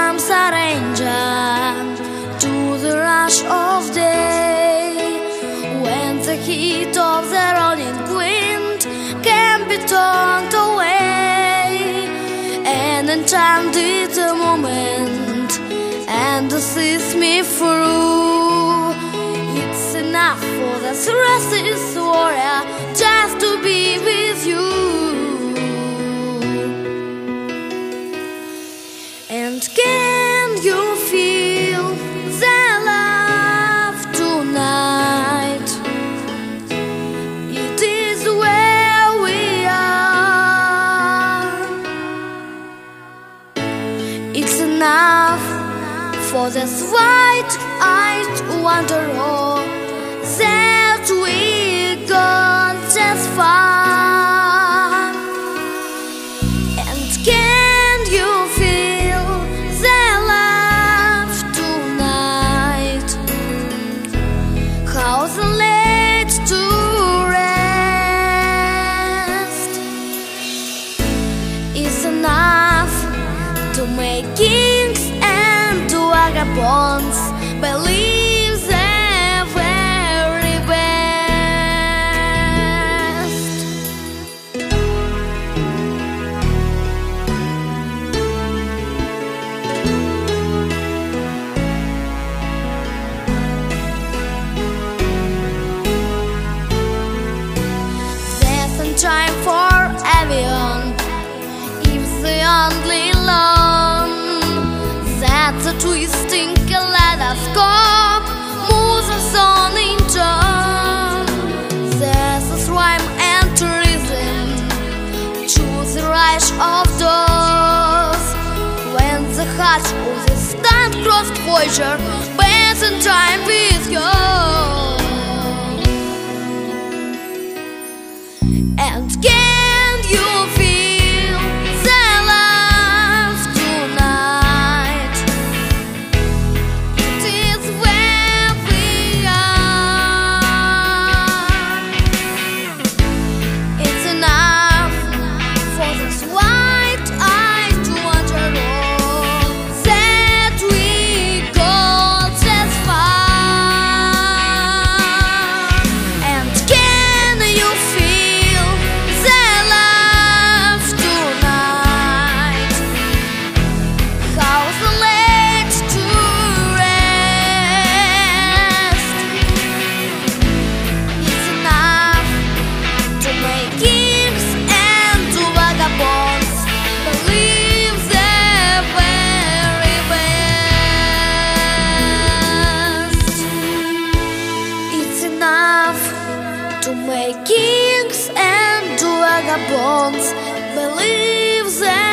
warm surrender to the rush of day, when the heat of the rolling wind can be turned away, and enchanted the moment and sees me through. It's enough for the restless warrior just to be with you. And can you feel the love tonight? It is where we are. It's enough for this white-eyed wanderer that we got just far. And can you feel the love tonight? How the late to rest is enough to make kings and to vagabonds believe the very best. There's no time for everyone if they only learn that the twisting kaleidoscope moves us on in turn. There's a rhyme and rhythm to the rush of doors, when the heart of the star-crossed voyager bends in time with yours. And can you feel the love tonight? It is where we are. It's enough for this white-eyed wanderer that we got as far. And can you feel the love tonight? How the late to rest is enough to make kings and to vagabonds believe the very best. It's enough to make kings and to vagabonds believe the